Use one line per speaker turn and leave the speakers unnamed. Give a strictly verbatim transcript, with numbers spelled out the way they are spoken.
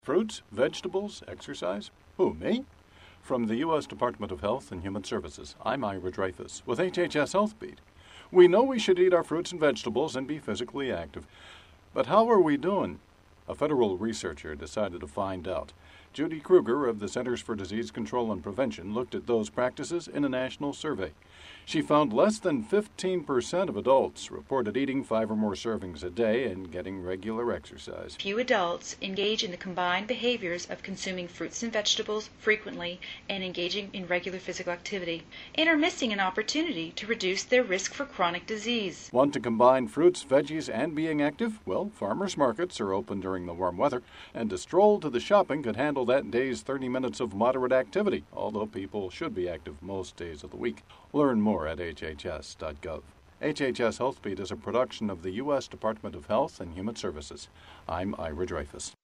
Fruits, vegetables, exercise? Who, me? From the U S Department of Health and Human Services, I'm Ira Dreyfus with H H S Health Beat. We know we should eat our fruits and vegetables and be physically active. But how are we doing? A federal researcher decided to find out. Judy Kruger of the Centers for Disease Control and Prevention looked at those practices in a national survey. She found less than fifteen percent of adults reported eating five or more servings a day and getting regular exercise.
Few adults engage in the combined behaviors of consuming fruits and vegetables frequently and engaging in regular physical activity, and are missing an opportunity to reduce their risk for chronic disease.
Want to combine fruits, veggies, and being active? Well, farmers markets are open during the warm weather, and a stroll to the shopping could handle that day's thirty minutes of moderate activity, although people should be active most days of the week. Learn more at H H S dot gov. H H S Health Beat is a production of the U S Department of Health and Human Services. I'm Ira Dreyfus.